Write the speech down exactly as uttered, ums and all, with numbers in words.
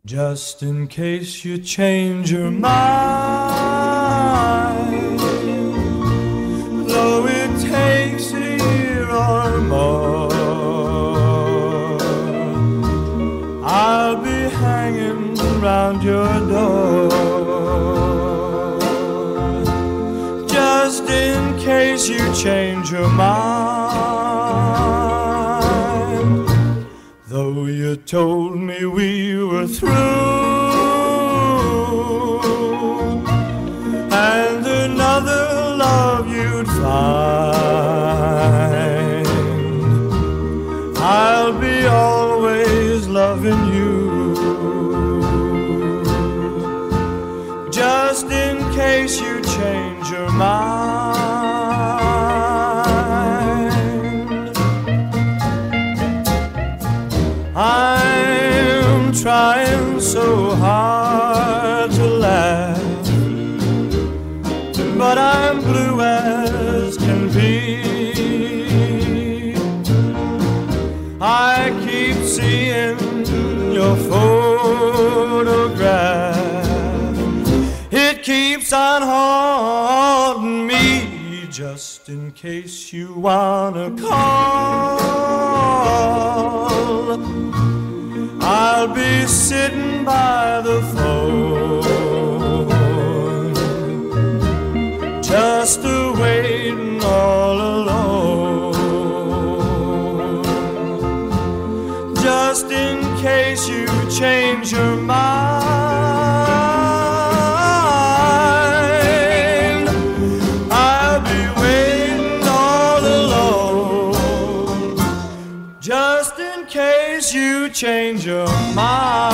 Just in case you change your mind, though it takes a year or more, I'll be hanging around your door. Just in case you change your mind, though you told me we were through and another love you'd find, I'll be always loving you. Just in case you change your mind, I'm trying so hard to laugh, but I'm blue as can be. I keep seeing your photograph, it keeps on haunting me. Just in case you wanna call, I'll be sitting by the phone, just a waiting all alone. Just in case you change your mind, I'll be waiting all alone. Just in case you change your mind.